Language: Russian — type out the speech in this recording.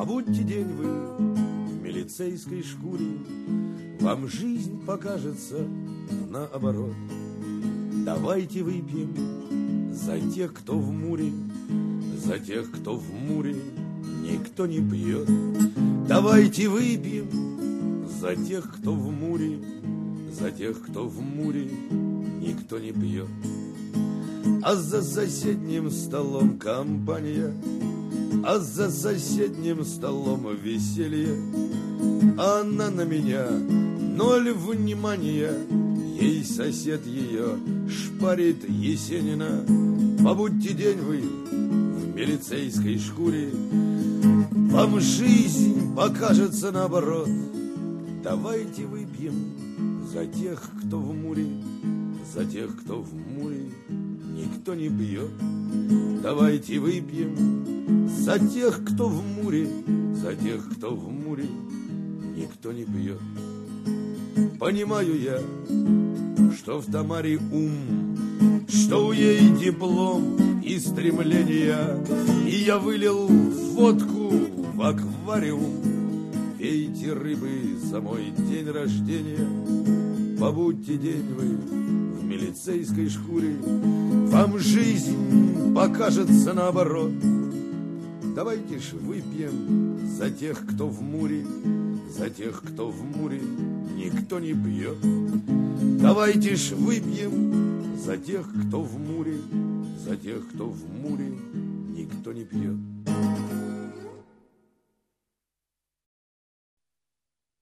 Побудьте день вы в милицейской шкуре, вам жизнь покажется наоборот. Давайте выпьем за тех, кто в муре, за тех, кто в муре никто не пьет. Давайте выпьем за тех, кто в муре, за тех, кто в муре никто не пьет. А за соседним столом компания, а за соседним столом веселье. Она на меня ноль внимания, ей сосед ее шпарит Есенина. Побудьте день вы в милицейской шкуре, вам жизнь покажется наоборот. Давайте выпьем за тех, кто в муре, за тех, кто в муре никто не пьет. Давайте выпьем за тех, кто в муре, за тех, кто в муре никто не пьет. Понимаю я, что в Тамаре ум, что у ей диплом и стремления, и я вылил водку в аквариум. Пейте рыбы за мой день рождения, побудьте день вы в милицейской шкуре, вам жизнь покажется наоборот. Давайте ж выпьем за тех, кто в муре, за тех, кто в муре никто не пьет. Давайте ж выпьем за тех, кто в муре, за тех, кто в муре никто не пьет.